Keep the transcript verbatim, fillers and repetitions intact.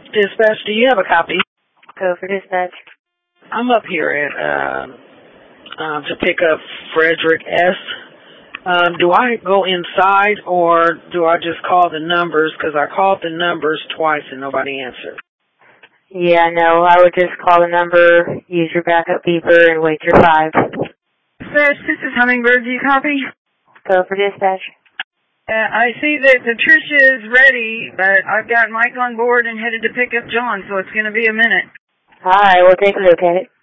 Dispatch, do you have a copy? Go for dispatch. I'm up here at, uh, um, to pick up Frederick S. Um, do I go inside or do I just call the numbers? Because I called the numbers twice and nobody answered. Yeah, no, I would just call the number, use your backup beeper, and wait your five. Dispatch, this is Hummingbird. Do you copy? Go for dispatch. Uh, I see that Patricia is ready, but I've got Mike on board and headed to pick up John, so it's going to be a minute. All right, we'll take a look at it.